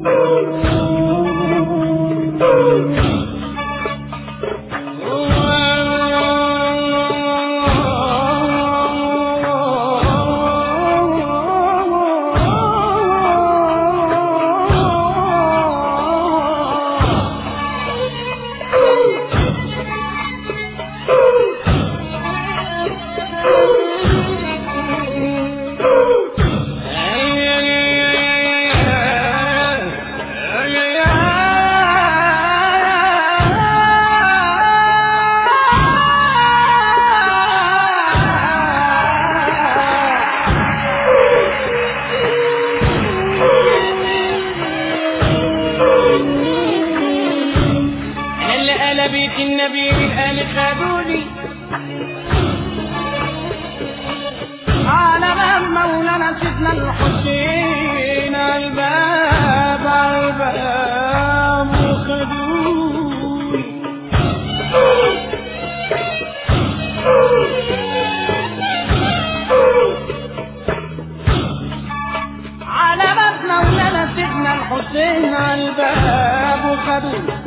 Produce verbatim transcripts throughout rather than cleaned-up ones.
بيت النبي الآن خدوني على باب مولانا سيدنا الحسين، الباب الباب خدوني على باب مولانا سيدنا الحسين، الباب خدوني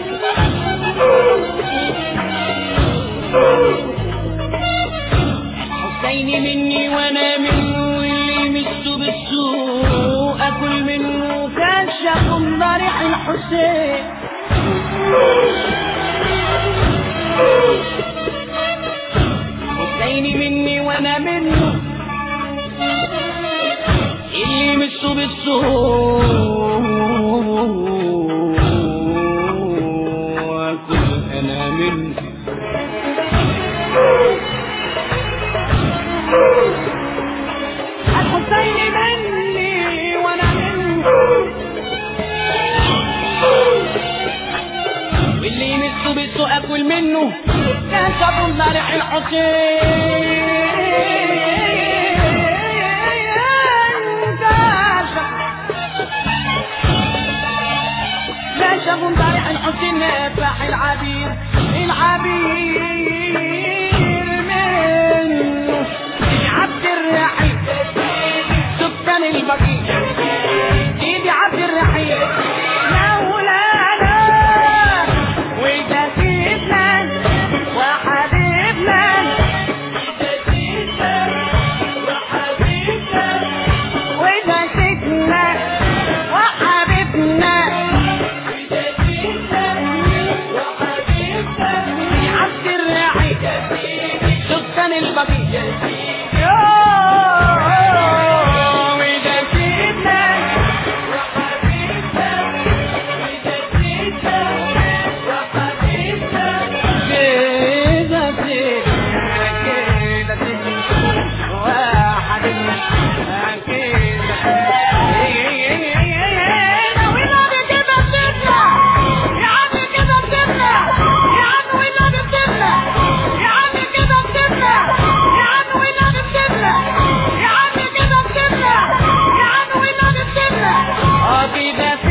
حسين مني وانا منه، اللي مسه بالسوء اكل منه، كان شاف ضريح الحسين. حسين مني وانا منه، اللي مسه بالسوء اكل انا منه. الحسين مني وانا منه، واللي يمسه بسه اكل منه، كان شاب ضارح الحسين. كان شاب ضارح الحسين، نافح العبير العبير منه، عبد الرحيم سكان البقيع، سيدي عبد الرحيم مولانا وده سيدنا وحبيبنا، وده سيدنا وحبيبنا، عبد الرحيم سكان البقيع. Happy birthday.